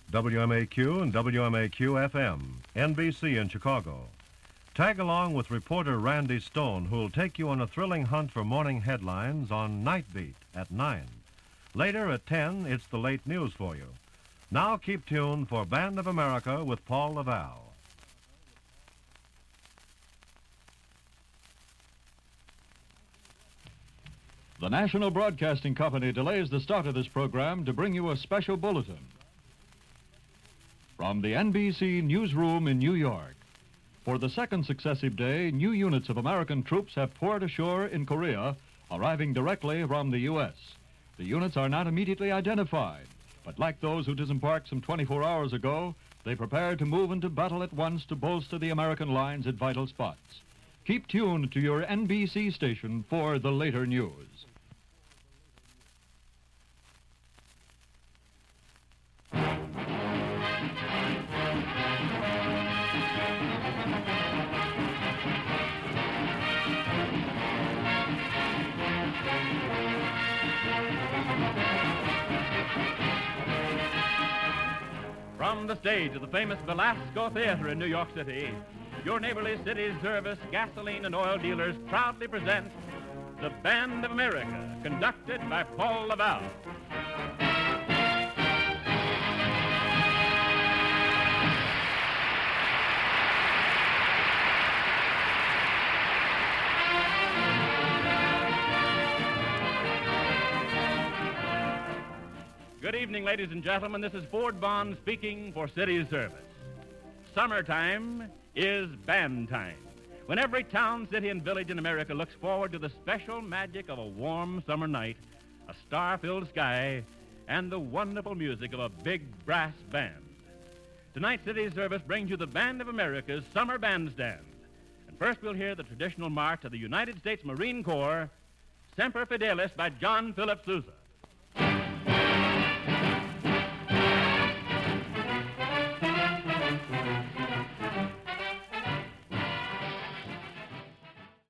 WMAQ and WMAQ-FM, NBC in Chicago. Tag along with reporter Randy Stone, who'll take you on a thrilling hunt for morning headlines on Night Beat at 9. Later at 10, it's the late news for you. Now keep tuned for Band of America with Paul Laval. The National Broadcasting Company delays the start of this program to bring you a special bulletin. From the NBC newsroom in New York. For the second successive day, new units of American troops have poured ashore in Korea, arriving directly from the U.S. The units are not immediately identified, but like those who disembarked some 24 hours ago, they prepare to move into battle at once to bolster the American lines at vital spots. Keep tuned to your NBC station for the later news. From the stage of the famous Velasco Theater in New York City, your neighborly city service gasoline and oil dealers proudly present the Band of America, conducted by Paul Laval. Good evening, ladies and gentlemen. This is Ford Bond speaking for City Service. Summertime is band time, when every town, city, and village in America looks forward to the special magic of a warm summer night, a star-filled sky, and the wonderful music of a big brass band. Tonight, City Service brings you the Band of America's Summer Bandstand. And first we'll hear the traditional march of the United States Marine Corps, Semper Fidelis by John Philip Sousa.